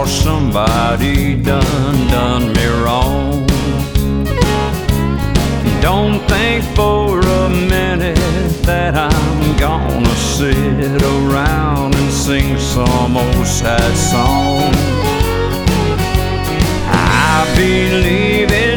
'cause somebody done me wrong. Don't think for a minute that I'm gonna sit around and sing some old sad song. I believe in